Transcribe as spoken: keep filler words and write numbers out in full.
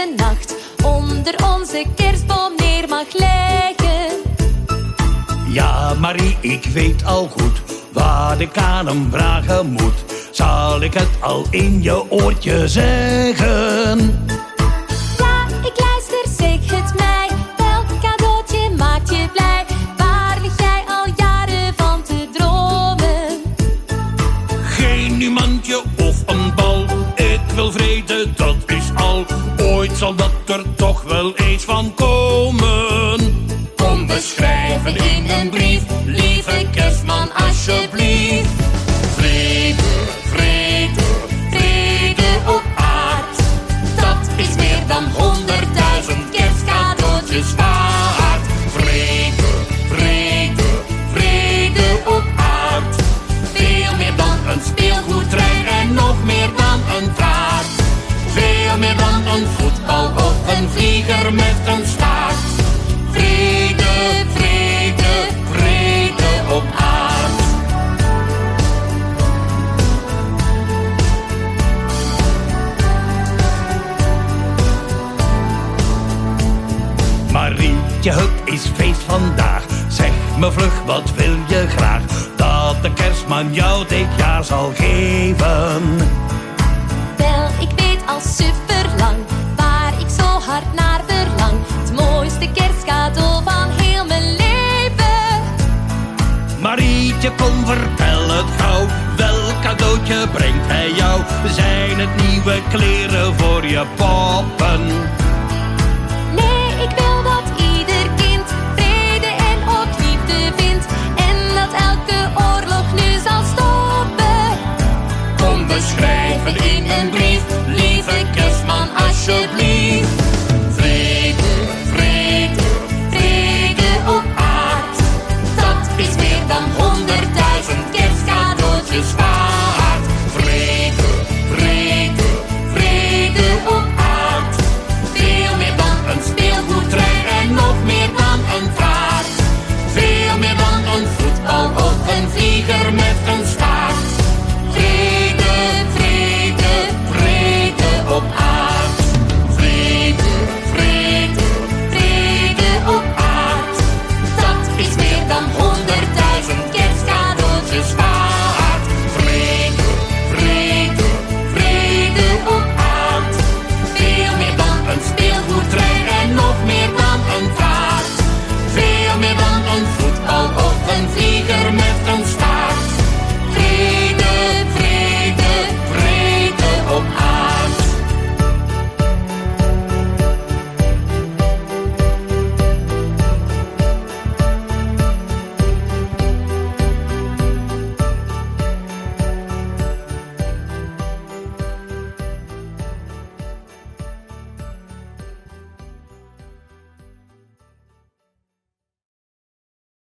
deze nacht onder onze kerstboom neer mag leggen. Ja, Marie, ik weet al goed wat ik aan hem vragen moet. Zal ik het al in je oortje zeggen? Ja, ik luister, zeg het mij. Welk cadeautje maakt je blij? Waar lig jij al jaren van te dromen? Geen numantje of een bal. Ik wil vrede, dat is al. Ooit zal dat er toch wel eens van komen. Kom beschrijven in een brief, lieve kerstman, alsjeblieft. Vrede, vrede, vrede op aard. Dat is meer dan honderdduizend kerstcadeautjes waard. Vrede, vrede, vrede op aard. Veel meer dan een speelgoedtrein en nog meer dan een taart. Veel meer dan een voetbal of een vlieger met een staart. Vrede, vrede, vrede op aard. Marietje, het is feest vandaag. Zeg me vlug, wat wil je graag dat de kerstman jou dit jaar zal geven? Wel, ik weet al superlang waar ik zo hard naar verlang. Het mooiste kerstcadeau van heel mijn leven. Marietje, kom, vertel het gauw. Welk cadeautje brengt hij jou? Zijn het nieuwe kleren voor je poppen?